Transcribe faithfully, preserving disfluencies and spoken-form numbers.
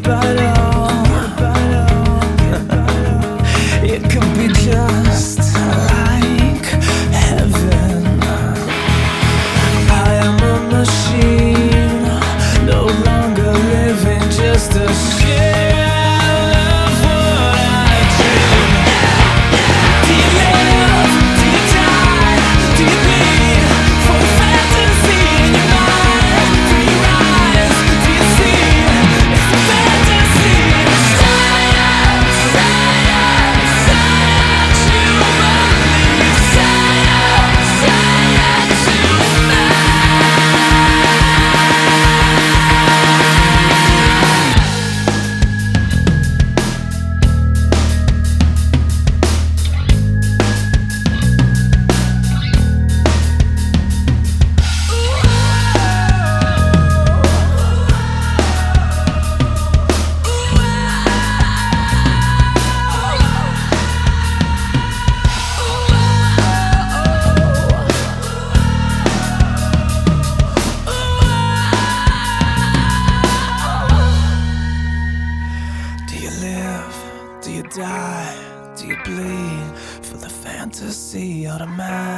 about it all. It could be just like heaven. I am a machine, no longer living, just a shell of what I dream. Do you live? Do you die? Do you bleed for a fantasy in your mind? Through your eyes, do you see? It's a fantasy. Science, science, science, you believe. Science, science, you believe. Do you live? Do you die? Do you bleed for the fantasy automatic?